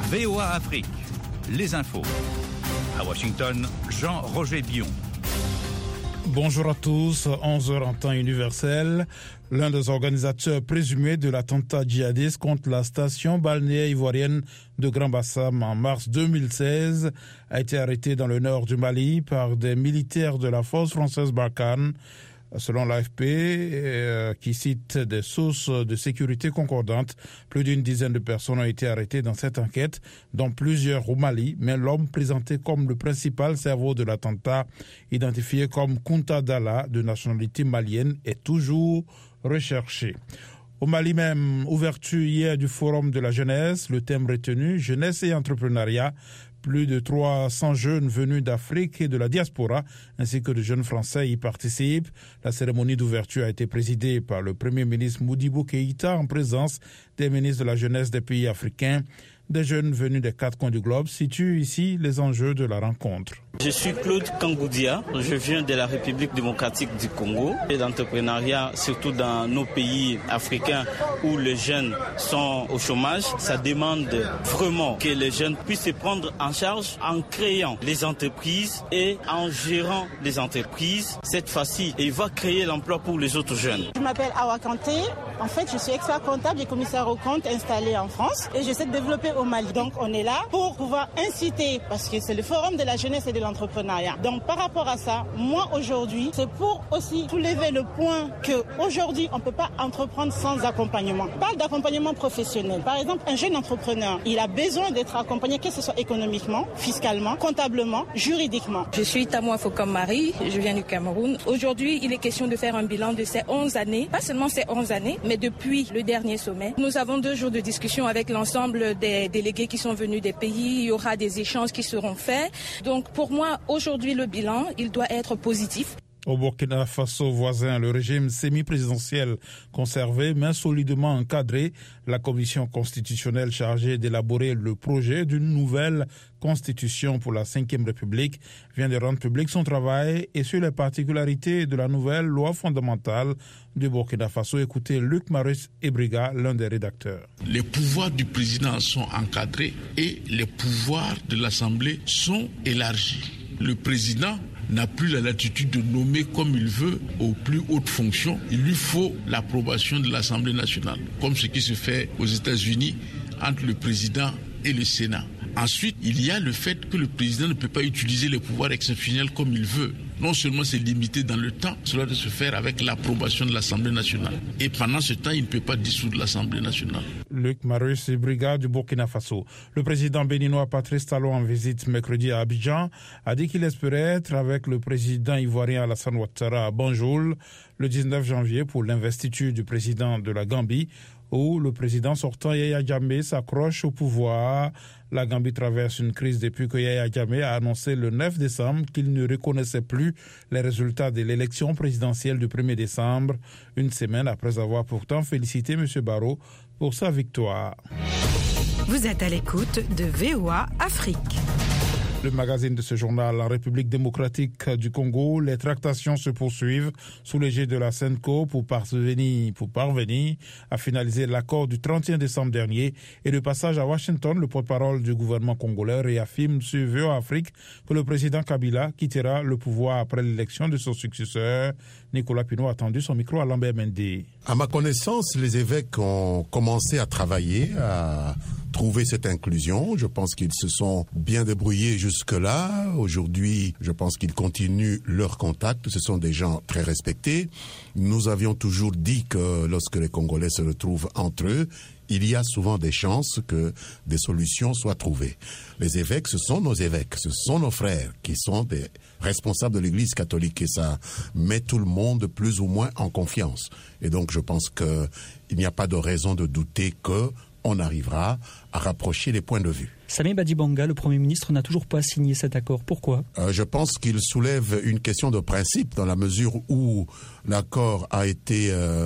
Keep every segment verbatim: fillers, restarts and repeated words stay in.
V O A Afrique, les infos. À Washington, Jean-Roger Bion. Bonjour à tous, onze heures en temps universel. L'un des organisateurs présumés de l'attentat djihadiste contre la station balnéaire ivoirienne de Grand-Bassam en mars deux mille seize a été arrêté dans le nord du Mali par des militaires de la force française Barkhane. Selon l'A F P, euh, qui cite des sources de sécurité concordantes, plus d'une dizaine de personnes ont été arrêtées dans cette enquête, dont plusieurs au Mali, mais l'homme présenté comme le principal cerveau de l'attentat, identifié comme Kounta Dalla, de nationalité malienne, est toujours recherché. Au Mali même, ouverture hier du Forum de la jeunesse, le thème retenu, jeunesse et entrepreneuriat. Plus de trois cents jeunes venus d'Afrique et de la diaspora, ainsi que de jeunes Français y participent. La cérémonie d'ouverture a été présidée par le Premier ministre Modibo Keïta en présence des ministres de la jeunesse des pays africains. Des jeunes venus des quatre coins du globe situent ici les enjeux de la rencontre. Je suis Claude Kangoudia, je viens de la République démocratique du Congo. Et l'entrepreneuriat, surtout dans nos pays africains où les jeunes sont au chômage, ça demande vraiment que les jeunes puissent se prendre en charge en créant les entreprises et en gérant les entreprises. Cette fois-ci, il va créer l'emploi pour les autres jeunes. Je m'appelle Awa Kanté. En fait, je suis expert comptable et commissaire aux comptes installé en France et j'essaie de développer au Mali. Donc, on est là pour pouvoir inciter, parce que c'est le forum de la jeunesse et de l'entrepreneuriat. Donc, par rapport à ça, moi, aujourd'hui, c'est pour aussi soulever le point qu'aujourd'hui, on ne peut pas entreprendre sans accompagnement. On parle d'accompagnement professionnel. Par exemple, un jeune entrepreneur, il a besoin d'être accompagné, que ce soit économiquement, fiscalement, comptablement, juridiquement. Je suis Tamoua Fokam Marie, je viens du Cameroun. Aujourd'hui, il est question de faire un bilan de ces onze années, pas seulement ces onze années, mais depuis le dernier sommet. Nous avons deux jours de discussion avec l'ensemble des délégués qui sont venus des pays. Il y aura des échanges qui seront faits. Donc pour moi, aujourd'hui, le bilan, il doit être positif. Au Burkina Faso voisin, le régime semi-présidentiel conservé mais solidement encadré, la commission constitutionnelle chargée d'élaborer le projet d'une nouvelle constitution pour la cinquième République vient de rendre public son travail et sur les particularités de la nouvelle loi fondamentale du Burkina Faso. Écoutez Luc Marius Ebriga, l'un des rédacteurs. Les pouvoirs du président sont encadrés et les pouvoirs de l'Assemblée sont élargis. Le président n'a plus la latitude de nommer comme il veut aux plus hautes fonctions. Il lui faut l'approbation de l'Assemblée nationale, comme ce qui se fait aux États-Unis entre le président et le Sénat. Ensuite, il y a le fait que le président ne peut pas utiliser les pouvoirs exceptionnels comme il veut. Non seulement c'est limité dans le temps, cela doit se faire avec l'approbation de l'Assemblée nationale. Et pendant ce temps, il ne peut pas dissoudre l'Assemblée nationale. Luc Marius Ebriga du Burkina Faso. Le président béninois Patrice Talon, en visite mercredi à Abidjan, a dit qu'il espérait être avec le président ivoirien Alassane Ouattara à Banjul le dix-neuf janvier pour l'investiture du président de la Gambie, où le président sortant Yaya Jammeh s'accroche au pouvoir. La Gambie traverse une crise depuis que Yaya Jammeh a annoncé le neuf décembre qu'il ne reconnaissait plus les résultats de l'élection présidentielle du premier décembre, une semaine après avoir pourtant félicité M. Barrow pour sa victoire. Vous êtes à l'écoute de V O A Afrique. Le magazine de ce journal, en République démocratique du Congo, les tractations se poursuivent sous l'égide de la CENCO pour parvenir, pour parvenir à finaliser l'accord du trente et un décembre dernier. Et de passage à Washington, le porte-parole du gouvernement congolais réaffirme sur V O A Afrique que le président Kabila quittera le pouvoir après l'élection de son successeur. Nicolas Pinault a tendu son micro à Lambert Mendé. À ma connaissance, les évêques ont commencé à travailler, à trouver cette inclusion. Je pense qu'ils se sont bien débrouillés jusque-là. Aujourd'hui, je pense qu'ils continuent leur contact. Ce sont des gens très respectés. Nous avions toujours dit que lorsque les Congolais se retrouvent entre eux, il y a souvent des chances que des solutions soient trouvées. Les évêques, ce sont nos évêques, ce sont nos frères qui sont des responsables de l'Église catholique et ça met tout le monde plus ou moins en confiance. Et donc je pense qu'il n'y a pas de raison de douter que on arrivera à rapprocher les points de vue. Samé Badibanga, le Premier ministre, n'a toujours pas signé cet accord. Pourquoi ? euh, Je pense qu'il soulève une question de principe dans la mesure où l'accord a été euh,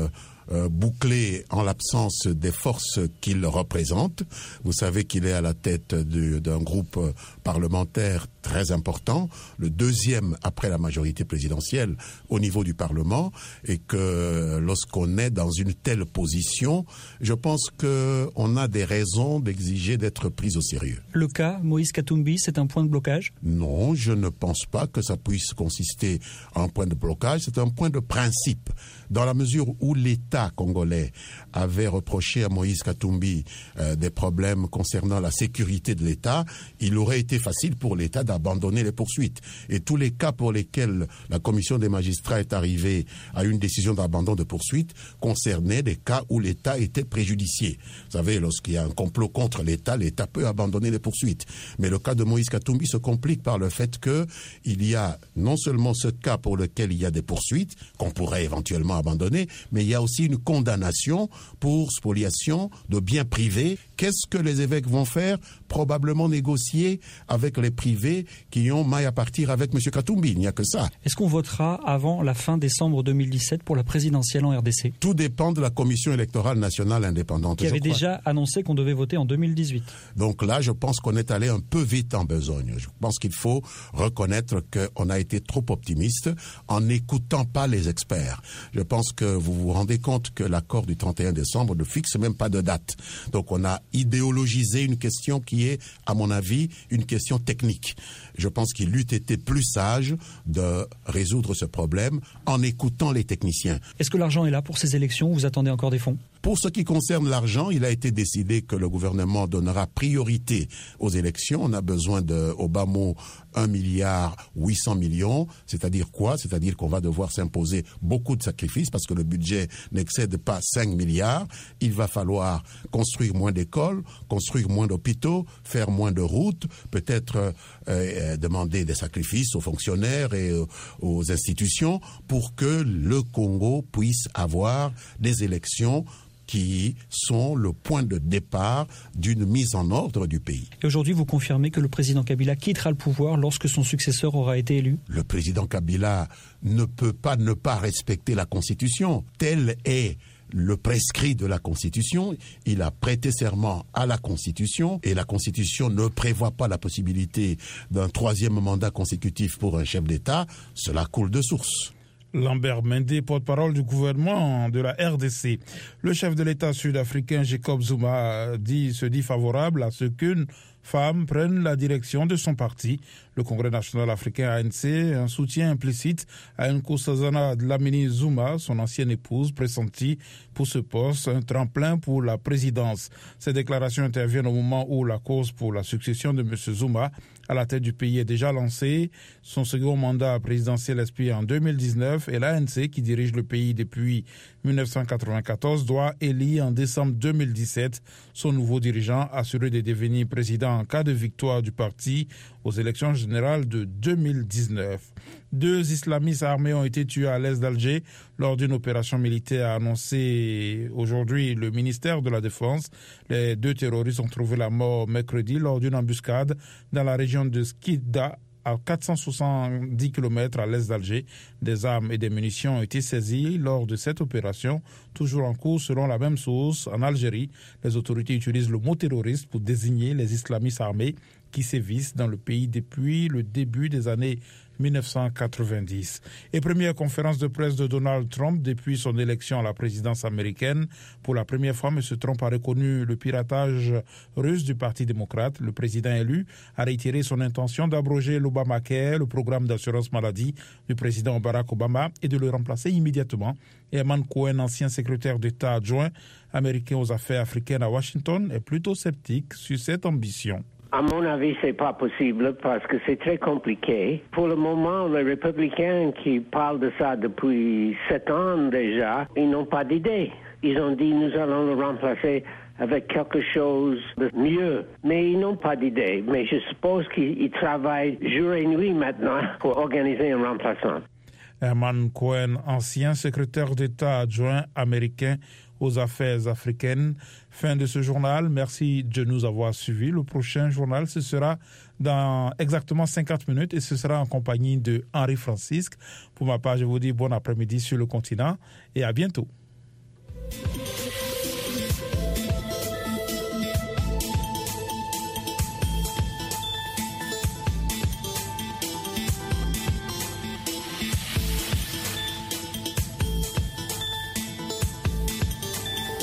euh, boucler en l'absence des forces qu'il représente. Vous savez qu'il est à la tête de, d'un groupe parlementaire très important, le deuxième après la majorité présidentielle au niveau du Parlement, et que lorsqu'on est dans une telle position, je pense qu'on a des raisons d'exiger d'être pris au sérieux. Le cas Moïse Katumbi, c'est un point de blocage ? Non, je ne pense pas que ça puisse consister en un point de blocage, c'est un point de principe. Dans la mesure où l'État congolais avait reproché à Moïse Katumbi euh, des problèmes concernant la sécurité de l'État, il aurait été facile pour l'État d'abandonner les poursuites. Et tous les cas pour lesquels la commission des magistrats est arrivée à une décision d'abandon de poursuite concernaient des cas où l'État était préjudicié. Vous savez, lorsqu'il y a un complot contre l'État, l'État peut abandonner les poursuites. Mais le cas de Moïse Katumbi se complique par le fait qu'il y a non seulement ce cas pour lequel il y a des poursuites, qu'on pourrait éventuellement abandonner, mais il y a aussi une condamnation pour spoliation de biens privés. Qu'est-ce que les évêques vont faire ? Probablement négocier avec les privés qui ont maille à partir avec M. Katumbi. Il n'y a que ça. Est-ce qu'on votera avant la fin décembre deux mille dix-sept pour la présidentielle en R D C ? Tout dépend de la Commission électorale nationale indépendante. Qui avait déjà annoncé qu'on devait voter en deux mille dix-huit. Donc là, je pense qu'on est allé un peu vite en besogne. Je pense qu'il faut reconnaître qu'on a été trop optimiste en n'écoutant pas les experts. Je pense que vous vous rendez compte que l'accord du trente et un décembre ne fixe même pas de date. Donc on a idéologisé une question qui est, à mon avis, une question technique. Je pense qu'il eût été plus sage de résoudre ce problème en écoutant les techniciens. Est-ce que l'argent est là pour ces élections ? Vous attendez encore des fonds ? Pour ce qui concerne l'argent, il a été décidé que le gouvernement donnera priorité aux élections. On a besoin de, au bas mot, un milliard huit cents millions. C'est-à-dire quoi ? C'est-à-dire qu'on va devoir s'imposer beaucoup de sacrifices parce que le budget n'excède pas cinq milliards. Il va falloir construire moins d'écoles, construire moins d'hôpitaux, faire moins de routes, peut-être euh, demander des sacrifices aux fonctionnaires et euh, aux institutions pour que le Congo puisse avoir des élections qui sont le point de départ d'une mise en ordre du pays. Et aujourd'hui, vous confirmez que le président Kabila quittera le pouvoir lorsque son successeur aura été élu ? Le président Kabila ne peut pas ne pas respecter la Constitution. Tel est le prescrit de la Constitution. Il a prêté serment à la Constitution et la Constitution ne prévoit pas la possibilité d'un troisième mandat consécutif pour un chef d'État. Cela coule de source. Lambert Mende, porte-parole du gouvernement de la R D C. Le chef de l'État sud-africain Jacob Zuma dit, se dit favorable à ce qu'une femme prenne la direction de son parti. Le Congrès national africain A N C, un soutien implicite à Nkosazana Dlamini Zuma, son ancienne épouse, pressentie pour ce poste, un tremplin pour la présidence. Ces déclarations interviennent au moment où la cause pour la succession de M. Zuma à la tête du pays est déjà lancée. Son second mandat présidentiel expire en deux mille dix-neuf et l'A N C, qui dirige le pays depuis dix-neuf cent quatre-vingt-quatorze, doit élire en décembre deux mille dix-sept son nouveau dirigeant, assuré de devenir président en cas de victoire du parti aux élections générales de deux mille dix-neuf. Deux islamistes armés ont été tués à l'est d'Alger lors d'une opération militaire, a annoncé aujourd'hui le ministère de la Défense. Les deux terroristes ont trouvé la mort mercredi lors d'une embuscade dans la région de Skidda, à quatre cent soixante-dix kilomètres à l'est d'Alger. Des armes et des munitions ont été saisies lors de cette opération, toujours en cours selon la même source. En Algérie, les autorités utilisent le mot terroriste pour désigner les islamistes armés qui sévissent dans le pays depuis le début des années dix-neuf cent quatre-vingt-dix. Et première conférence de presse de Donald Trump depuis son élection à la présidence américaine. Pour la première fois, M. Trump a reconnu le piratage russe du Parti démocrate. Le président élu a réitéré son intention d'abroger l'Obamacare, le programme d'assurance maladie du président Barack Obama, et de le remplacer immédiatement. Herman Cohen, ancien secrétaire d'État adjoint américain aux affaires africaines à Washington, est plutôt sceptique sur cette ambition. À mon avis, c'est pas possible parce que c'est très compliqué. Pour le moment, les républicains qui parlent de ça depuis sept ans déjà, ils n'ont pas d'idée. Ils ont dit nous allons le remplacer avec quelque chose de mieux. Mais ils n'ont pas d'idée. Mais je suppose qu'ils travaillent jour et nuit maintenant pour organiser un remplaçant. Herman Cohen, ancien secrétaire d'État adjoint américain aux affaires africaines. Fin de ce journal. Merci de nous avoir suivis. Le prochain journal, ce sera dans exactement cinquante minutes et ce sera en compagnie de Henri Francisque. Pour ma part, je vous dis bon après-midi sur le continent et à bientôt.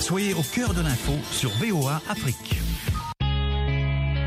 Soyez au cœur de l'info sur V O A Afrique.